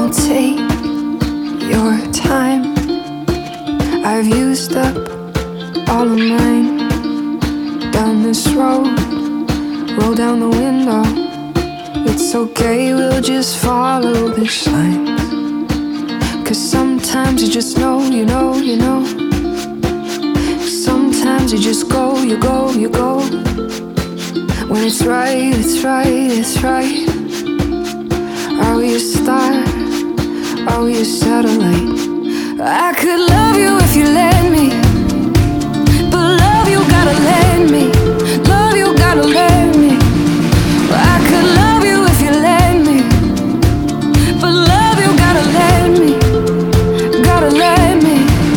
Don't take your time. I've used up all of mine. Down this road, roll down the window. It's okay, we'll just follow the signs. 'Cause sometimes you just know, you know, you know. Sometimes you just go, you go, you go. When it's right, it's right, it's right. Are we a star? Are we a satellite? I could love you if you let me, but love you gotta let me. Love you gotta let me. I could love you if you let me, but love you gotta let me. Gotta let me.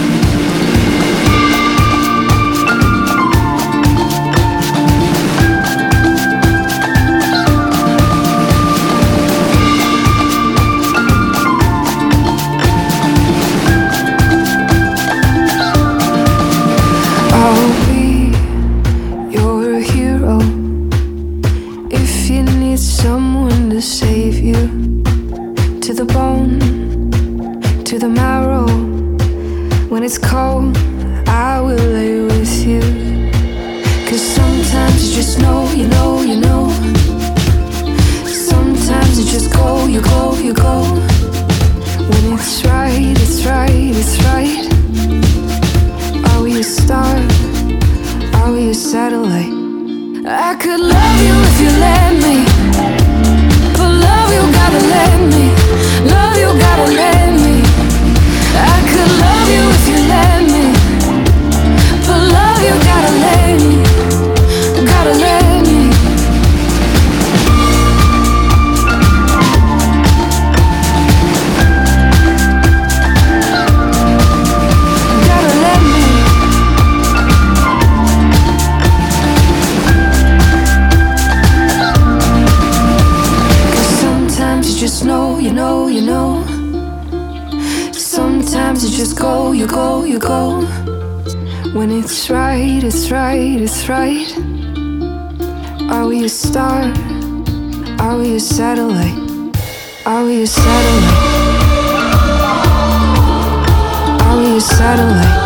I'll be your hero if you need someone to save you. To the bone, to the marrow. When it's cold, I will lay with you. 'Cause sometimes you just know, you know, you know. Sometimes you just go, you go, you go. When it's right, it's right, it's right. Are we a star? Are we a satellite? I could love you if you let me, but love you gotta let me. Love you gotta let me. I could love you if you let me, but love you gotta let me. Gotta let me. Gotta let me. Just know, you know, you know. Sometimes you just go, you go, you go. When it's right, it's right, it's right. Are we a star? Are we a satellite? Are we a satellite? Are we a satellite?